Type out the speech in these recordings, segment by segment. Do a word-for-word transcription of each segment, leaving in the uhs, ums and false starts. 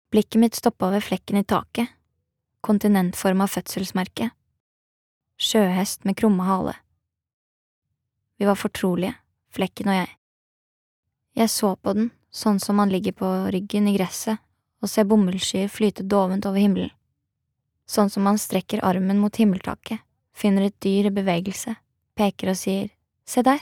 Blikket mitt stoppet ved flekken i taket, kontinentforma fødselsmerke, sjøhest med krumme hale. Vi var fortrolige, flekken og jeg. Jeg så på den, sånn som man ligger på ryggen i gresset og ser bomullsskyer flyte dovent over himmelen. Sånn som man strekker armen mot himmeltaket, finner et dyr i bevegelse, peker og sier, se der.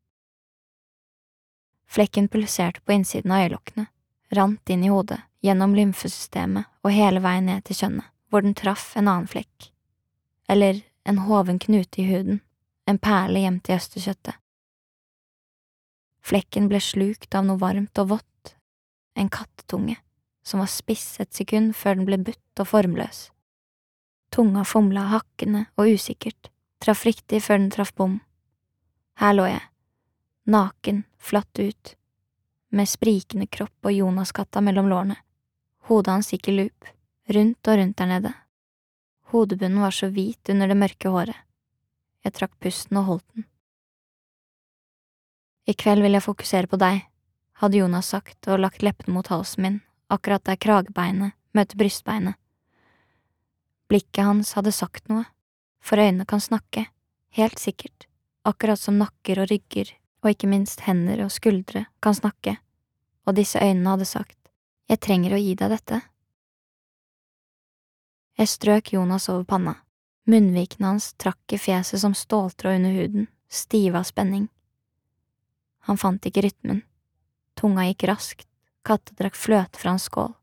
Flekken pulserte på innsiden av øyelokkene, rant inn i hodet, gjennom lymfesystemet og hele veien ned til kjønnet, hvor den traff en annen flekk. Eller en hoven knute i huden, en perle gjemt i østerkjøttet. Flekken ble slukt av noe varmt og vått, en kattetunge, som var spiss et sekund før den ble butt og formløs. Tunga fomla hakkende og usikkert, traff riktig før den traff bom. Her lå jeg, naken, flatt ut, med sprikende kropp og Jonas-katta mellom lårene. Hodet hans gikk i loop, rundt og rundt der nede. Hodebunnen var så hvit under det mørke håret. Jeg trakk pusten og holdt den. I kveld vil jeg fokusere på deg, hadde Jonas sagt og lagt leppene mot halsen min, akkurat der kragebeinet møter brystbeinet. Blikket hans hadde sagt noe, for øynene kan snakke, helt sikkert, akkurat som nakker og rygger, og ikke minst hender og skuldre kan snakke, og disse øynene hadde sagt, jeg trenger å gi deg dette. Jeg strøk Jonas over panna. Munnvikene hans trakk i fjeset som ståltråd under huden, stive av spenning. Han fant ikke rytmen. Tunga gikk raskt, katta drakk fløte fra en skål.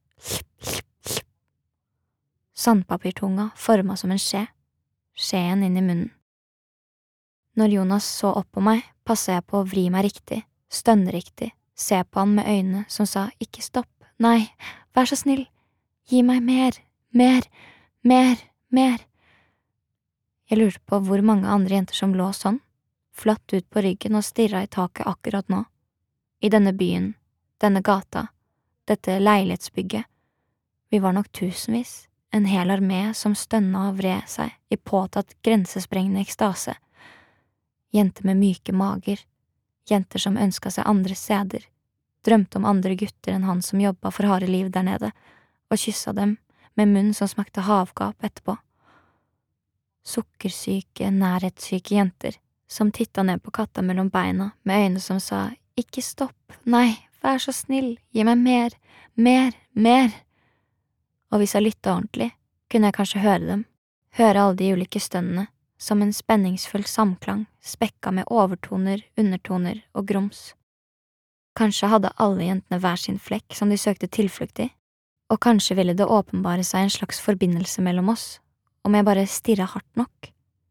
Sandpapirtunga formet som en skje, skjeen inn i munnen. Når Jonas så opp på meg, passet jeg på å vri meg riktig, stønne riktig, se på han med øynene som sa ikke stopp, nei, vær så snill, gi meg mer, mer, mer, mer. Jeg lurte på hvor mange andre jenter som lå sånn, flatt ut på ryggen og stirret i taket akkurat nå. I denne byen, denne gata, dette leilighetsbygget. Vi var nok tusenvis, en hel armé som stønna og vred seg i påtatt grensesprengende ekstase. Jenter med myke mager, jenter som ønsket seg andre steder, drømte om andre gutter enn han som jobbet for harde liv der nede, og kysset dem med munn som smakte havgap etterpå. Sukkersyke, nærhetssyke jenter, som tittet ned på katta mellom beina med øyne som sa, ikke stopp, nei, vær så snill, gi meg mer, mer, mer. Og hvis jeg lyttet ordentlig, kunne jeg kanskje høre dem, høre alle de ulike stønnene, som en spenningsfull samklang, spekka med overtoner, undertoner og grums. Kanskje hadde alle jentene hver sin flekk som de søkte tilflukt i, og kanskje ville det åpenbare seg en slags forbindelse mellom oss, om jeg bare stirret hardt nok.